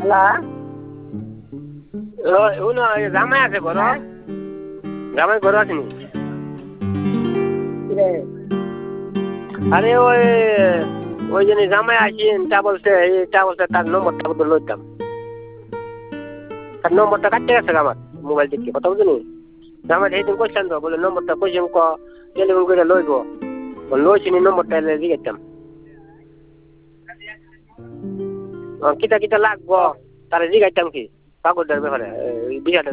লা ও না জামাই আছে ঘর জামাই ঘর আছে নি রে আরে ওই জন্য জামাই আসেন তা বলছে তার নম্বরটা বদল লইতাম তার নম্বরটা কাটতে গেছে আমার মোবাইল থেকে কথা বুঝলি জামাই সেইদিন কইছেন তো বলে নম্বরটা কইছেন টেলিফোন করে লইব লইছি নি নম্বরটা জিজ্ঞাসতাম কিতা কিতা লাগবো তারা জিজ্ঞাসতাম কি কাগজটার ব্যাপারে বিষয়টা